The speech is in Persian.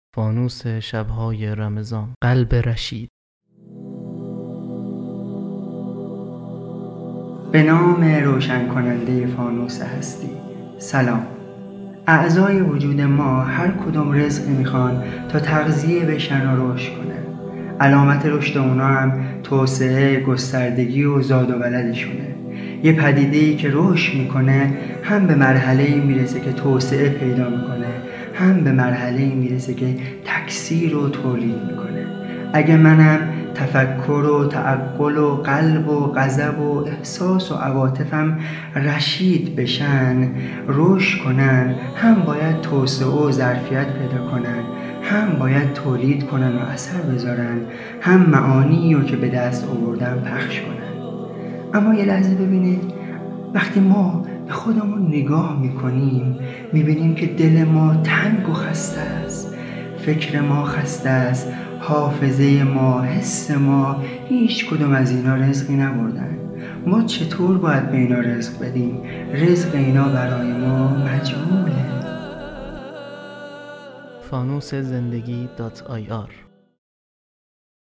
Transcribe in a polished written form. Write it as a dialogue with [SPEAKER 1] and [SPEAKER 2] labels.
[SPEAKER 1] فانوس شب‌های رمضان، قلب رشید.
[SPEAKER 2] به نام روشن کننده فانوس هستی. سلام. اعضای وجود ما هر کدوم رزقی میخوان تا تغذیه بشن و رشد کنن. علامت رشد اونا هم توسعه، گستردگی و زاد و ولدشونه. یه پدیده‌ای که رشد میکنه هم به مرحله‌ای میرسه که توسعه پیدا میکنه، هم به مرحله‌ای میرسه که تکثیر و تولید میکنه. اگه منم تفکر و تعقل و قلب و غضب و احساس و عواطفم رشید بشن، رشد کنن، هم باید توسعه و ظرفیت پیدا کنن، هم باید تولید کنن و اثر بذارن، هم معانی رو که به دست آوردن پخش کنن. اما یه لحظه ببینید، وقتی ما به خودمون نگاه میکنیم میبینیم که دل ما تنگ و خسته است، فکر ما خسته است، حافظه ما، حس ما، هیچ کدوم از اینا رزقی نبردن. ما چطور باید به اینا رزق بدیم؟ رزق اینا برای ما مجهوله.
[SPEAKER 1] فانوس زندگی .ir